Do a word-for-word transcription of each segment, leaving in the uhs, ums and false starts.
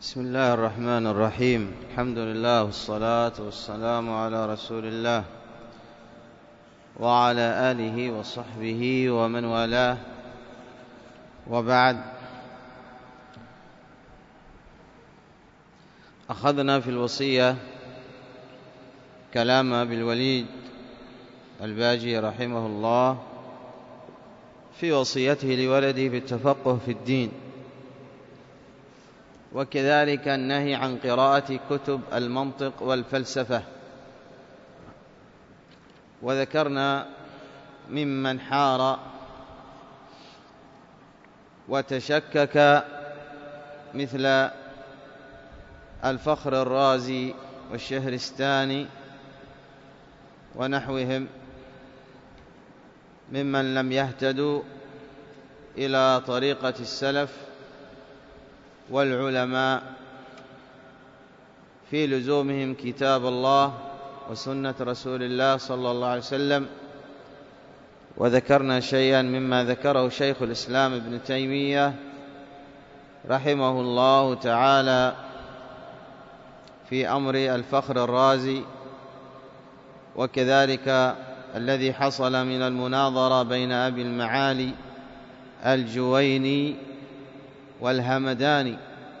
بسم الله الرحمن الرحيم. الحمد لله والصلاة والسلام على رسول الله وعلى آله وصحبه ومن والاه، وبعد. أخذنا في الوصية كلام أبي الوليد الباجي رحمه الله في وصيته لولده بالتفقه في الدين، وكذلك النهي عن قراءة كتب المنطق والفلسفة. وذكرنا ممن حار وتشكك مثل الفخر الرازي والشهرستاني ونحوهم ممن لم يهتدوا إلى طريقة السلف والعلماء في لزومهم كتاب الله وسنة رسول الله صلى الله عليه وسلم. وذكرنا شيئا مما ذكره شيخ الإسلام ابن تيمية رحمه الله تعالى في أمر الفخر الرازي، وكذلك الذي حصل من المناظرة بين أبي المعالي الجويني والهمداني.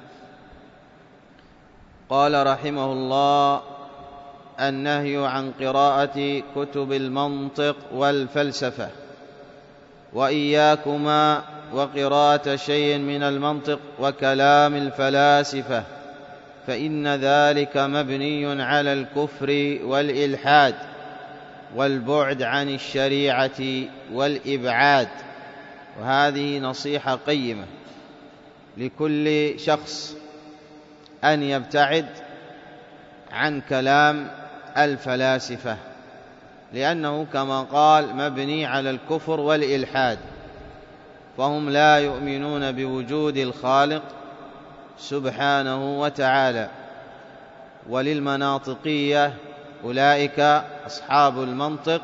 قال رحمه الله: النهي عن قراءة كتب المنطق والفلسفة، وإياكما وقراءة شيء من المنطق وكلام الفلاسفة، فإن ذلك مبني على الكفر والإلحاد والبعد عن الشريعة والإبعاد. وهذه نصيحة قيمة لكل شخص أن يبتعد عن كلام الفلاسفة، لأنه كما قال مبني على الكفر والإلحاد، فهم لا يؤمنون بوجود الخالق سبحانه وتعالى. وللمناطقية أولئك أصحاب المنطق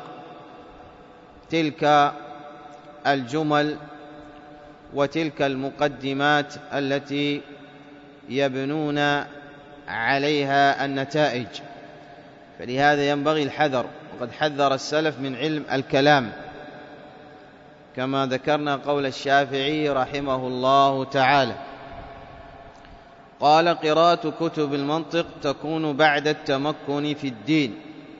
تلك الجمل وتلك المقدمات التي يبنون عليها النتائج، فلهذا ينبغي الحذر. وقد حذر السلف من علم الكلام، كما ذكرنا قول الشافعي رحمه الله تعالى، قال: قراءة كتب المنطق تكون بعد التمكن في الدين،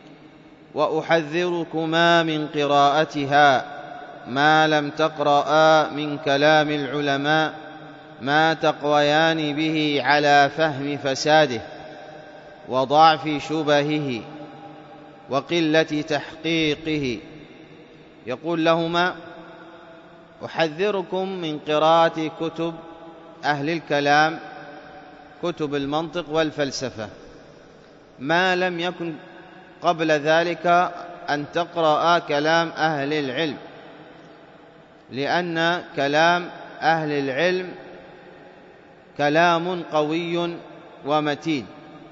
وأحذركما من قراءتها ما لم تقرأا من كلام العلماء ما تقويان به على فهم فساده وضعف شبهه وقلة تحقيقه. يقول لهما: أحذركم من قراءة كتب أهل الكلام، كتب المنطق والفلسفة، ما لم يكن قبل ذلك أن تقرأ كلام أهل العلم، لأن كلام أهل العلم كلام قوي ومتين،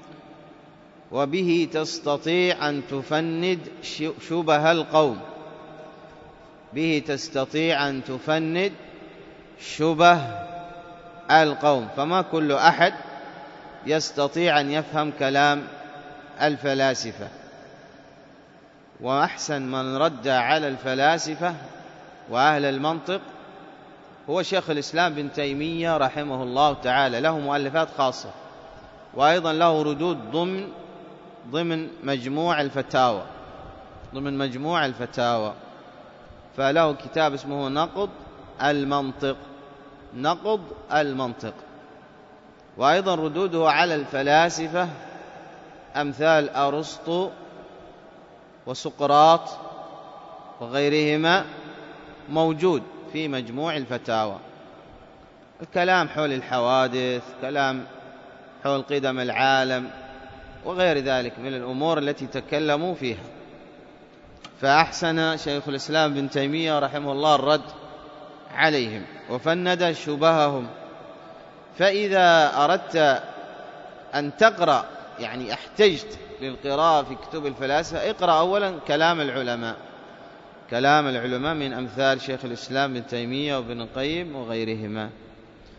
وبه تستطيع أن تفند شبه القوم، به تستطيع أن تفند شبه القوم، فما كل أحد يستطيع أن يفهم كلام الفلاسفة. وأحسن من رد على الفلاسفة وأهل المنطق هو شيخ الإسلام ابن تيمية رحمه الله تعالى، له مؤلفات خاصة، وأيضا له ردود ضمن ضمن مجموع الفتاوى ضمن مجموع الفتاوى فله كتاب اسمه نقض المنطق نقض المنطق وأيضا ردوده على الفلاسفة أمثال أرسطو وسقراط وغيرهما موجود في مجموع الفتاوى. الكلام حول الحوادث، كلام حول قدم العالم وغير ذلك من الأمور التي تكلموا فيها. فأحسن شيخ الإسلام ابن تيمية رحمه الله الرد عليهم وفند شبههم. فإذا أردت أن تقرأ، يعني احتجت للقراءة في كتب الفلاسفة، اقرأ أولا كلام العلماء كلام العلماء من أمثال شيخ الإسلام ابن تيمية وابن القيم وغيرهما.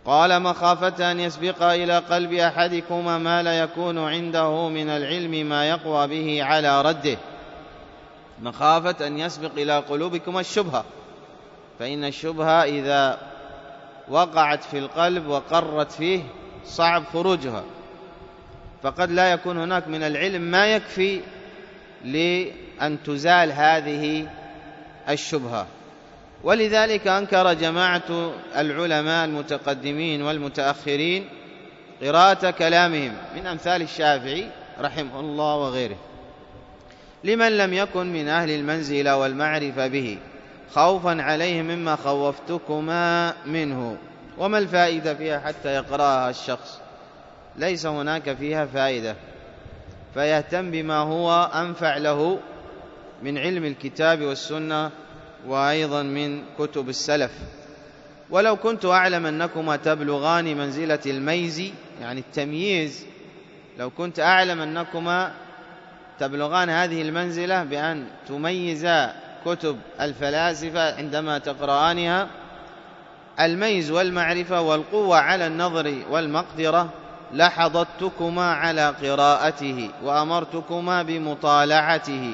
قال مخافة أن يسبق إلى قلب أحدكما ما لا يكون عنده من العلم ما يقوى به على رده، مخافة أن يسبق إلى قلوبكما الشبهة، فإن الشبهة إذا وقعت في القلب وقرت فيه صعب خروجها، فقد لا يكون هناك من العلم ما يكفي لأن تزال هذه الشبهة. ولذلك أنكر جماعة العلماء المتقدمين والمتأخرين قراءة كلامهم من أمثال الشافعي رحمه الله وغيره لمن لم يكن من أهل المنزلة والمعرفة به، خوفا عليهم مما خوفتكما منه. وما الفائدة فيها حتى يقرأها الشخص؟ ليس هناك فيها فائدة، فيهتم بما هو أنفع له من علم الكتاب والسنة وأيضا من كتب السلف. ولو كنت أعلم أنكما تبلغان منزلة الميز، يعني التمييز، لو كنت أعلم أنكما تبلغان هذه المنزلة بأن تميزا كتب الفلاسفة عندما تقرآنها، الميز والمعرفة والقوة على النظر والمقدرة، لحضتكما على قراءته وأمرتكما بمطالعته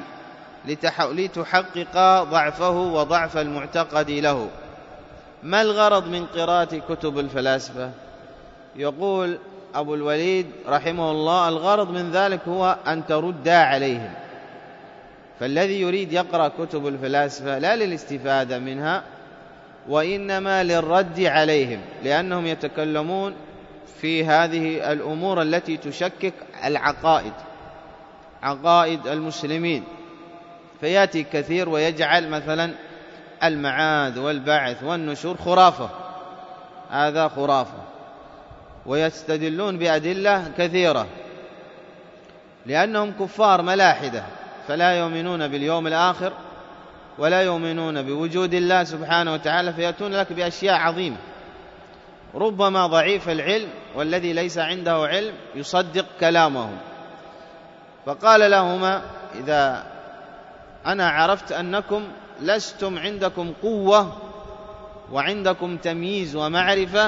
لتحقق ضعفه وضعف المعتقد له. ما الغرض من قراءة كتب الفلاسفة؟ يقول أبو الوليد رحمه الله: الغرض من ذلك هو أن ترد عليهم. فالذي يريد يقرأ كتب الفلاسفة لا للاستفادة منها، وإنما للرد عليهم، لأنهم يتكلمون في هذه الأمور التي تشكك العقائد، عقائد المسلمين، فيأتي كثير ويجعل مثلا المعاد والبعث والنشور خرافة، هذا خرافة، ويستدلون بأدلة كثيرة لأنهم كفار ملاحدة، فلا يؤمنون باليوم الآخر ولا يؤمنون بوجود الله سبحانه وتعالى، فيأتون لك بأشياء عظيمة. ربما ضعيف العلم والذي ليس عنده علم يصدق كلامهم. فقال لهما: إذا أنا عرفت أنكم لستم عندكم قوة وعندكم تمييز ومعرفة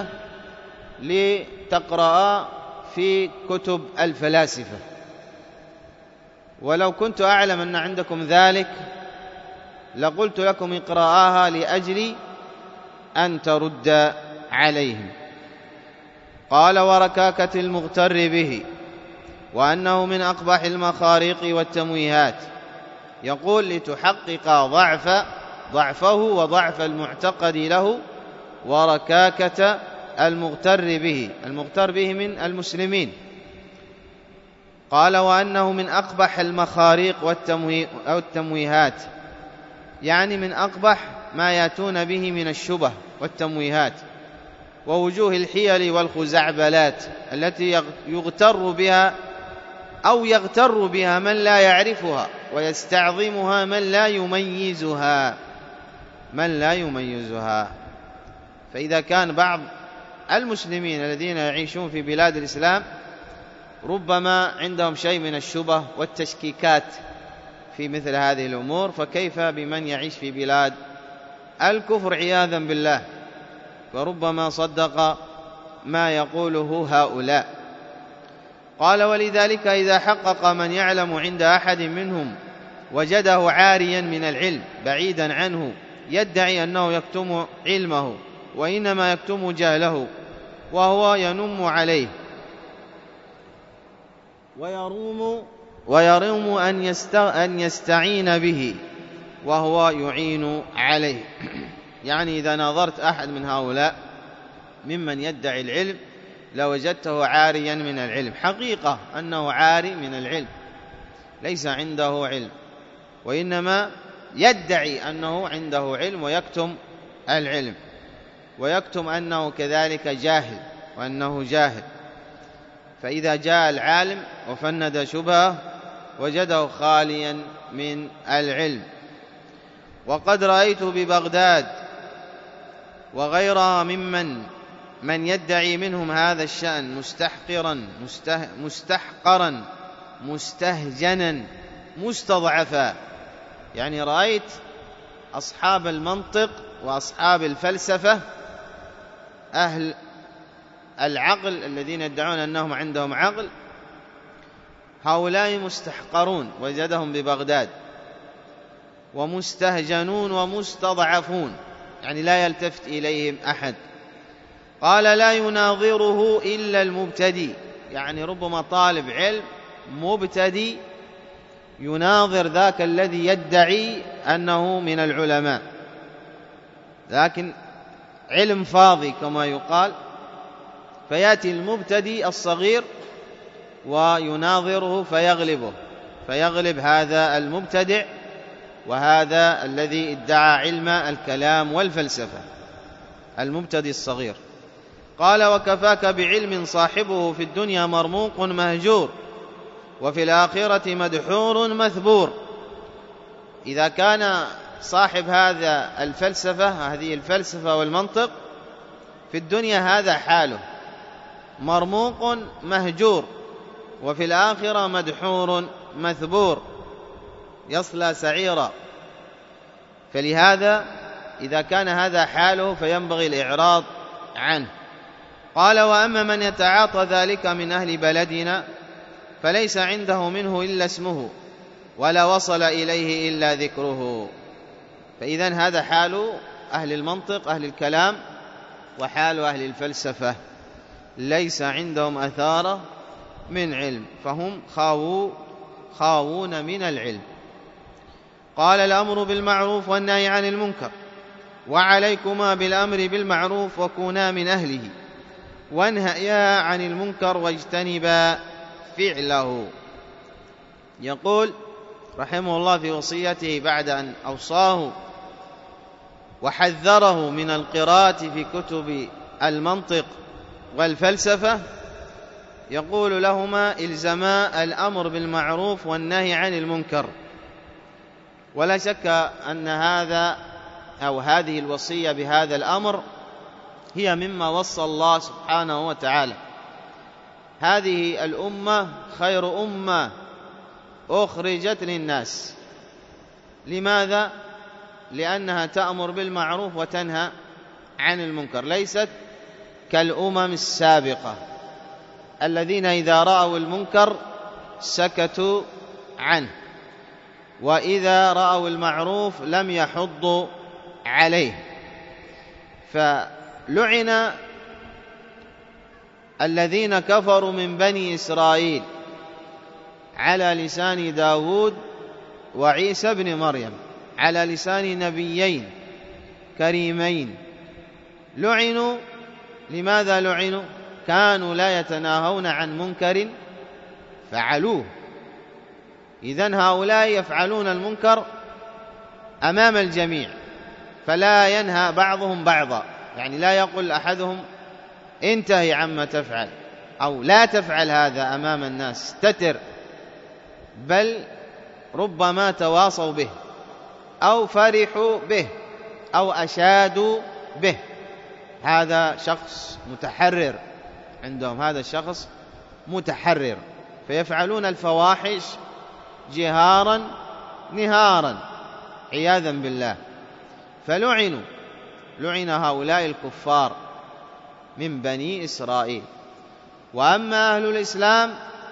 لتقرأ في كتب الفلاسفة، ولو كنت أعلم أن عندكم ذلك لقلت لكم اقرأها لأجل أن ترد عليهم. قال: وركاكة المغتر به، وأنه من أقبح المخاريق والتمويهات. يقول لتحقق ضعف ضعفه وضعف المعتقد له، وركاكة المغتر به، المغتر به من المسلمين. قال: وأنه من أقبح المخاريق والتمويهات، يعني من أقبح ما يأتون به من الشبه والتمويهات ووجوه الحيل والخزعبلات التي يغتر بها أو يغتر بها من لا يعرفها، ويستعظمها من لا يميزها من لا يميزها. فإذا كان بعض المسلمين الذين يعيشون في بلاد الإسلام ربما عندهم شيء من الشبه والتشكيكات في مثل هذه الأمور، فكيف بمن يعيش في بلاد الكفر عياذا بالله؟ فربما صدق ما يقوله هؤلاء. قال: ولذلك إذا حقق من يعلم عند أحد منهم وجده عاريا من العلم بعيدا عنه، يدعي أنه يكتم علمه وإنما يكتم جهله، وهو ينم عليه ويروم ويروم أن يستعين به وهو يعين عليه. يعني إذا نظرت أحد من هؤلاء ممن يدعي العلم لوجدته عاريا من العلم، حقيقة أنه عاري من العلم، ليس عنده علم، وإنما يدعي أنه عنده علم ويكتم العلم، ويكتم أنه كذلك جاهل وأنه جاهل. فإذا جاء العالم وفند شبهه وجده خاليا من العلم. وقد رأيت ببغداد وغيرها ممن من يدعي منهم هذا الشأن مستحقرا مسته مستحقرا مستهجنا مستضعفا. يعني رأيت أصحاب المنطق وأصحاب الفلسفة أهل العقل الذين يدعون أنهم عندهم عقل، هؤلاء مستحقرون وجدهم ببغداد، ومستهجنون ومستضعفون، يعني لا يلتفت إليهم أحد. قال لا يناظره إلا المبتدي، يعني ربما طالب علم مبتدي يناظر ذاك الذي يدعي أنه من العلماء، لكن علم فاضي كما يقال، فيأتي المبتدي الصغير ويناظره فيغلبه، فيغلب هذا المبتدع وهذا الذي ادعى علم الكلام والفلسفة، المبتدي الصغير. قال وكفاك بعلم صاحبه في الدنيا مرموق مهجور، وفي الآخرة مدحور مثبور. إذا كان صاحب هذا الفلسفة، هذه الفلسفة والمنطق، في الدنيا هذا حاله، مرموق مهجور، وفي الآخرة مدحور مثبور، يصلى سعيرا. فلهذا إذا كان هذا حاله فينبغي الإعراض عنه. قال وأما من يتعاطى ذلك من أهل بلدنا فليس عنده منه إلا اسمه، ولا وصل إليه إلا ذكره. فإذن هذا حال أهل المنطق أهل الكلام، وحال أهل الفلسفة ليس عندهم أثار من علم، فهم خاوو خاوون من العلم. قال الأمر بالمعروف والنهي عن المنكر، وعليكما بالأمر بالمعروف وكونا من أهله، وانهيا عن المنكر واجتنبا فعله. يقول رحمه الله في وصيته بعد أن أوصاه وحذره من القراءة في كتب المنطق والفلسفة، يقول لهما إلزما الأمر بالمعروف والنهي عن المنكر. ولا شك أن هذا أو هذه الوصية بهذا الأمر هي مما وصى الله سبحانه وتعالى. هذه الأمة خير أمة أخرجت للناس. لماذا؟ لأنها تأمر بالمعروف وتنهى عن المنكر، ليست كالأمم السابقة الذين إذا رأوا المنكر سكتوا عنه، وإذا رأوا المعروف لم يحضوا عليه. فلعن الذين كفروا من بني إسرائيل على لسان داود وعيسى بن مريم، على لسان نبيين كريمين. لعنوا. لماذا لعنوا؟ كانوا لا يتناهون عن منكر فعلوه. إذن هؤلاء يفعلون المنكر أمام الجميع، فلا ينهى بعضهم بعضا، يعني لا يقول أحدهم انتهي عما تفعل أو لا تفعل هذا أمام الناس، استتر، بل ربما تواصوا به أو فرحوا به أو أشادوا به. هذا شخص متحرر عندهم، هذا الشخص متحرر، فيفعلون الفواحش جهارا نهارا عياذا بالله. فلعنوا، لعن هؤلاء الكفار من بني إسرائيل. وأما أهل الإسلام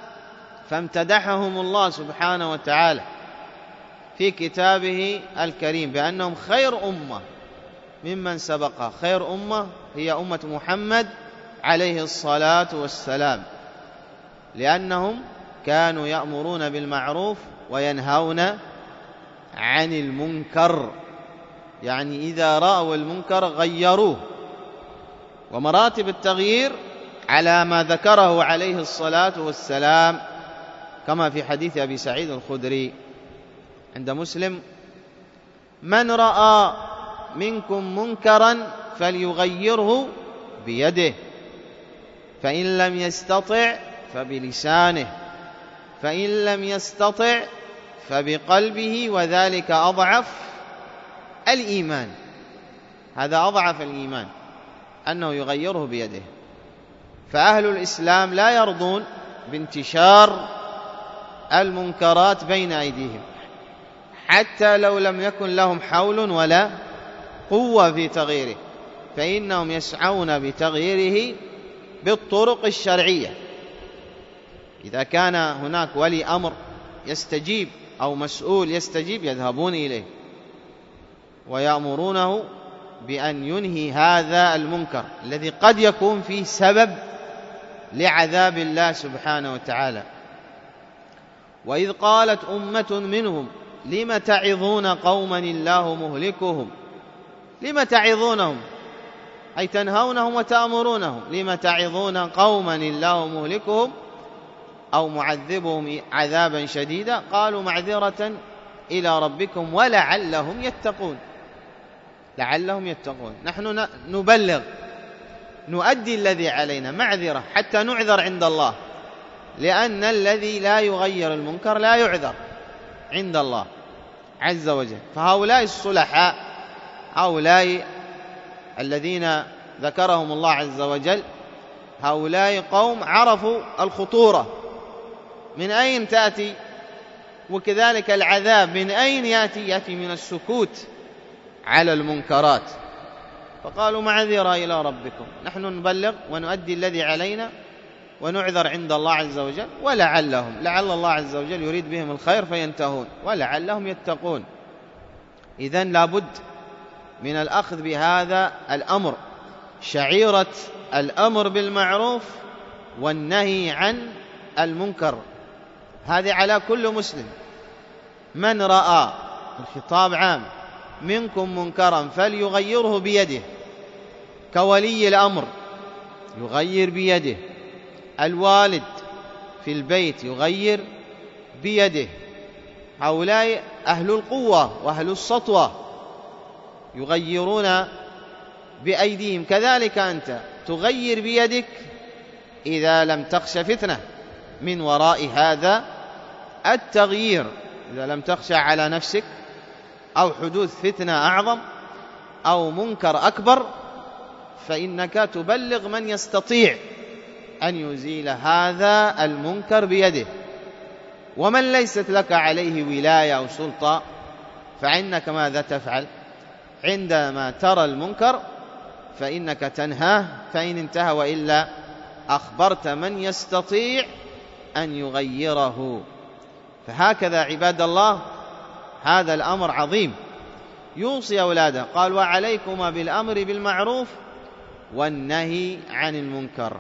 فامتدحهم الله سبحانه وتعالى في كتابه الكريم بأنهم خير أمة ممن سبقها. خير أمة هي أمة محمد عليه الصلاة والسلام، لأنهم كانوا يأمرون بالمعروف وينهون عن المنكر، يعني إذا رأوا المنكر غيروه. ومراتب التغيير على ما ذكره عليه الصلاة والسلام كما في حديث أبي سعيد الخدري عند مسلم: من رأى منكم منكرا فليغيره بيده، فإن لم يستطع فبلسانه، فإن لم يستطع فبقلبه، وذلك أضعف الإيمان. هذا أضعف الإيمان، أنه يغيره بيده. فأهل الإسلام لا يرضون بانتشار المنكرات بين أيديهم، حتى لو لم يكن لهم حول ولا قوة في تغييره، فإنهم يسعون بتغييره بالطرق الشرعية. إذا كان هناك ولي أمر يستجيب أو مسؤول يستجيب يذهبون إليه ويأمرونه بأن ينهي هذا المنكر الذي قد يكون فيه سبب لعذاب الله سبحانه وتعالى. وإذ قالت أمة منهم لم تعظون قوما الله مهلكهم. لم تعظونهم أي تنهونهم وتأمرونهم. لم تعظون قوما الله مهلكهم أو معذبهم عذابا شديدا قالوا معذرة إلى ربكم ولعلهم يتقون. لعلهم يتقون. نحن نبلغ نؤدي الذي علينا معذرة حتى نعذر عند الله، لأن الذي لا يغير المنكر لا يعذر عند الله عز وجل. فهؤلاء الصلحاء هؤلاء الذين ذكرهم الله عز وجل هؤلاء قوم عرفوا الخطورة من أين تأتي، وكذلك العذاب من أين يأتي. يأتي من السكوت على المنكرات. فقالوا معذرة إلى ربكم. نحن نبلغ ونؤدي الذي علينا ونعذر عند الله عز وجل ولعلهم، لعل الله عز وجل يريد بهم الخير فينتهون ولعلهم يتقون. إذن لابد من الأخذ بهذا الأمر، شعيرة الأمر بالمعروف والنهي عن المنكر. هذه على كل مسلم. من رأى، الخطاب عام، منكم منكرا فليغيره بيده، كولي الأمر يغير بيده، الوالد في البيت يغير بيده، هؤلاء أهل القوة وأهل السطوة يغيرون بأيديهم. كذلك أنت تغير بيدك إذا لم تخش فتنة من وراء هذا التغيير، إذا لم تخشى على نفسك أو حدوث فتنة أعظم أو منكر أكبر، فإنك تبلغ من يستطيع أن يزيل هذا المنكر بيده. ومن ليست لك عليه ولاية أو سلطة فإنك ماذا تفعل؟ عندما ترى المنكر فإنك تنهاه، فإن انتهى وإلا أخبرت من يستطيع أن يغيره. فهكذا عباد الله هذا الأمر عظيم. يوصي أولاده قال وعليكما بالأمر بالمعروف والنهي عن المنكر.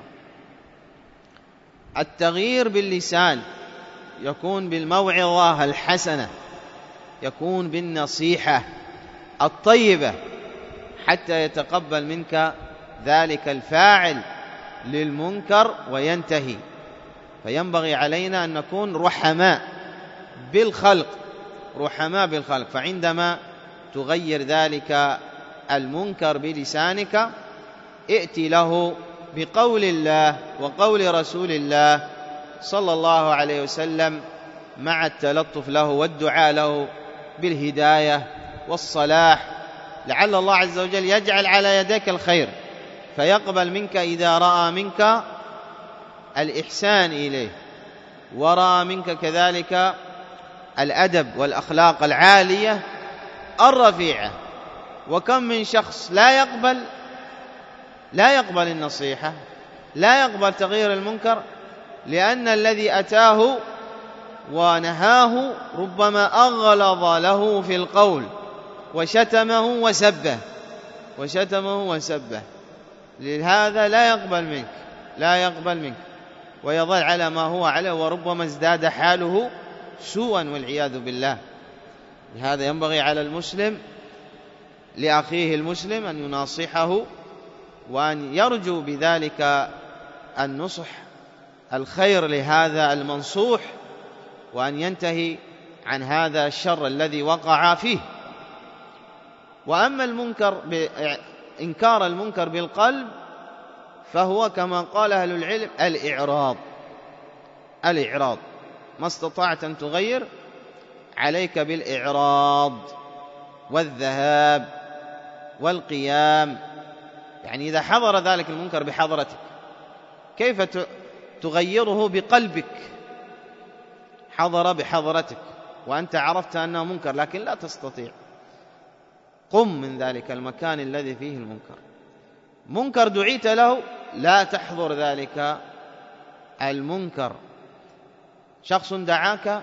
التغيير باللسان يكون بالموعظة الحسنة، يكون بالنصيحة الطيبة حتى يتقبل منك ذلك الفاعل للمنكر وينتهي. فينبغي علينا أن نكون رحماء بالخلق، رحماء بالخلق. فعندما تغير ذلك المنكر بلسانك ائتي له بقول الله وقول رسول الله صلى الله عليه وسلم مع التلطف له والدعاء له بالهداية والصلاح، لعل الله عز وجل يجعل على يديك الخير فيقبل منك إذا رأى منك الإحسان إليه ورأى منك كذلك الأدب والأخلاق العالية الرفيعة. وكم من شخص لا يقبل لا يقبل النصيحة، لا يقبل تغيير المنكر، لأن الذي أتاه ونهاه ربما أغلظ له في القول وشتمه وسبه وشتمه وسبه لهذا لا يقبل منك لا يقبل منك ويظل على ما هو عليه، وربما ازداد حاله سوءا والعياذ بالله. لهذا ينبغي على المسلم لأخيه المسلم أن يناصحه وأن يرجو بذلك النصح الخير لهذا المنصوح، وأن ينتهي عن هذا الشر الذي وقع فيه. وأما المنكر إنكار المنكر بالقلب فهو كما قال أهل العلم الإعراض. الإعراض ما استطعت أن تغير عليك بالإعراض والذهاب والقيام. يعني إذا حضر ذلك المنكر بحضرتك كيف تغيره بقلبك؟ حضر بحضرتك وأنت عرفت أنه منكر لكن لا تستطيع، قم من ذلك المكان الذي فيه المنكر منكر دعيت له لا تحضر ذلك المنكر. شخص دعاك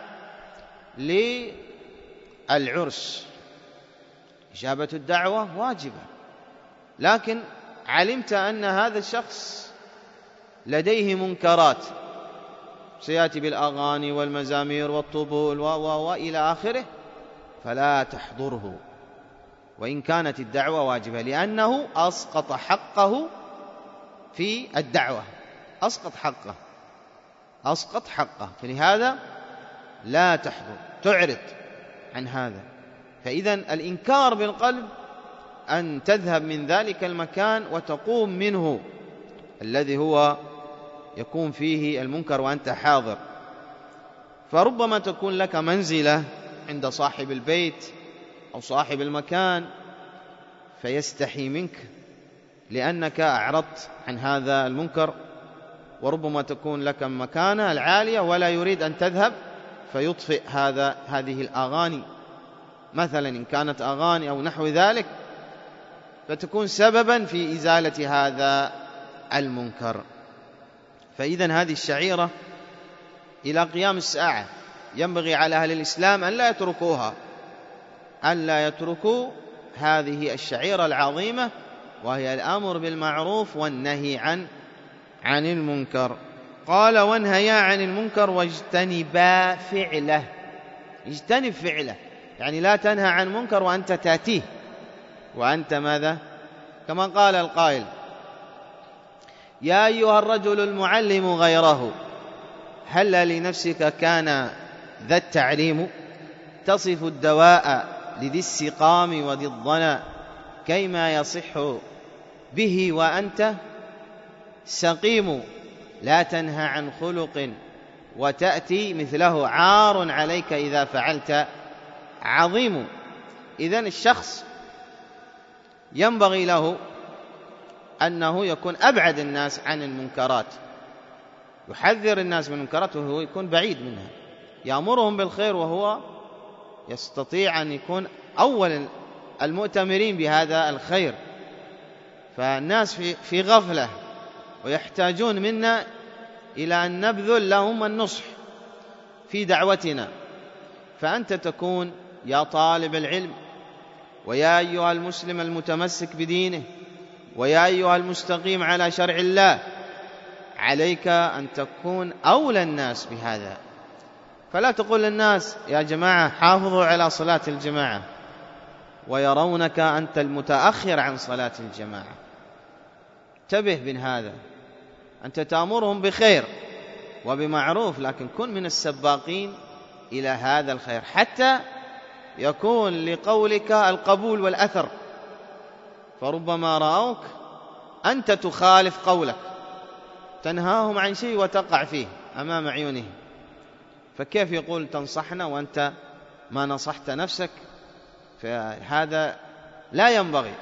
للعرس، إجابة الدعوة واجبة، لكن علمت أن هذا الشخص لديه منكرات، سيأتي بالأغاني والمزامير والطبول وإلى آخره، فلا تحضره وإن كانت الدعوة واجبة، لأنه أسقط حقه في الدعوة، أسقط حقه أسقط حقه فلهذا لا تحضر، تعرض عن هذا. فإذا الإنكار بالقلب أن تذهب من ذلك المكان وتقوم منه الذي هو يكون فيه المنكر وأنت حاضر. فربما تكون لك منزلة عند صاحب البيت أو صاحب المكان فيستحي منك لأنك أعرضت عن هذا المنكر، وربما تكون لك مكانة العالية ولا يريد أن تذهب فيطفئ هذا هذه الأغاني مثلا إن كانت أغاني أو نحو ذلك، فتكون سببا في إزالة هذا المنكر. فإذا هذه الشعيرة إلى قيام الساعة ينبغي على أهل الإسلام أن لا يتركوها، أن لا يتركوا هذه الشعيرة العظيمة، وهي الأمر بالمعروف والنهي عن عن المنكر. قال وانهيا عن المنكر واجتنبا فعله. اجتنب فعله يعني لا تنهى عن منكر وأنت تأتيه وأنت ماذا؟ كما قال القائل يا أيها الرجل المعلم غيره هل لنفسك كان ذا التعليم تصف الدواء لذي السقام وذي الضنى كيما يصح به وأنت سقيم لا تنهى عن خلق وتأتي مثله عار عليك إذا فعلت عظيم. إذن الشخص ينبغي له أنه يكون أبعد الناس عن المنكرات، يحذر الناس من المنكرات وهو يكون بعيد منها، يأمرهم بالخير وهو يستطيع أن يكون أول المؤتمرين بهذا الخير. فالناس في في غفلة ويحتاجون منا إلى أن نبذل لهم النصح في دعوتنا، فأنت تكون يا طالب العلم ويا أيها المسلم المتمسك بدينه ويا أيها المستقيم على شرع الله، عليك أن تكون أولى الناس بهذا. فلا تقول للناس يا جماعة حافظوا على صلاة الجماعة ويرونك أنت المتأخر عن صلاة الجماعة. انتبه من هذا، أنت تأمرهم بخير وبمعروف، لكن كن من السباقين إلى هذا الخير حتى يكون لقولك القبول والأثر. فربما رأوك أنت تخالف قولك، تنهاهم عن شيء وتقع فيه أمام عيونهم، فكيف يقول تنصحنا وأنت ما نصحت نفسك؟ فهذا لا ينبغي.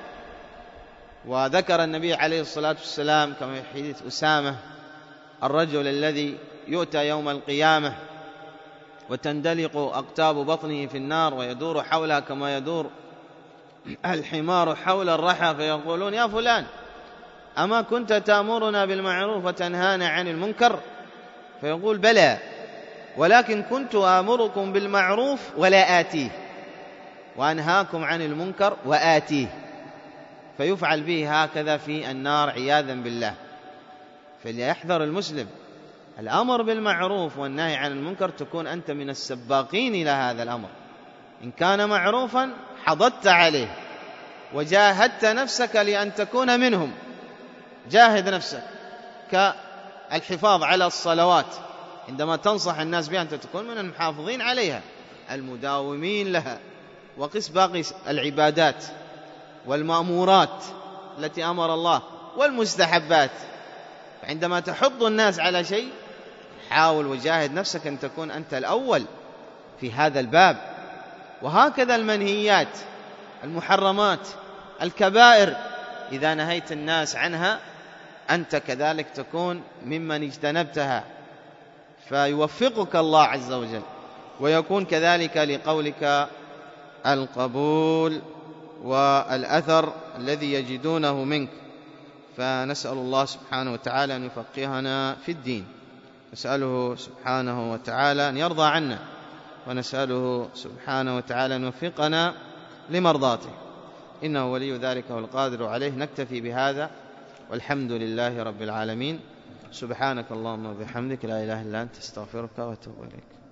وذكر النبي عليه الصلاة والسلام كما في حديث أسامة الرجل الذي يؤتى يوم القيامة وتندلق أقتاب بطنه في النار ويدور حولها كما يدور الحمار حول الرحى، فيقولون يا فلان أما كنت تأمرنا بالمعروف وتنهانا عن المنكر؟ فيقول بلى، ولكن كنت آمركم بالمعروف ولا آتيه وأنهاكم عن المنكر وآتيه. فيفعل به هكذا في النار عياذا بالله. فليحذر المسلم الأمر بالمعروف والنهي عن المنكر، تكون أنت من السباقين إلى هذا الأمر. إن كان معروفا حضدت عليه وجاهدت نفسك لأن تكون منهم، جاهد نفسك كالحفاظ على الصلوات، عندما تنصح الناس بها أنت تكون من المحافظين عليها المداومين لها. وقس باقي العبادات والمأمورات التي أمر الله والمستحبات. عندما تحض الناس على شيء حاول وجاهد نفسك أن تكون أنت الأول في هذا الباب. وهكذا المنهيات المحرمات الكبائر إذا نهيت الناس عنها أنت كذلك تكون ممن اجتنبتها، فيوفقك الله عز وجل ويكون كذلك لقولك القبول والأثر الذي يجدونه منك. فنسأل الله سبحانه وتعالى أن يفقهنا في الدين، نسأله سبحانه وتعالى أن يرضى عنا، ونسأله سبحانه وتعالى أن يوفقنا لمرضاته، إنه ولي ذلك والقادر عليه. نكتفي بهذا والحمد لله رب العالمين. سبحانك اللهم وبحمدك، لا إله إلا أنت، استغفرك وأتوب إليك.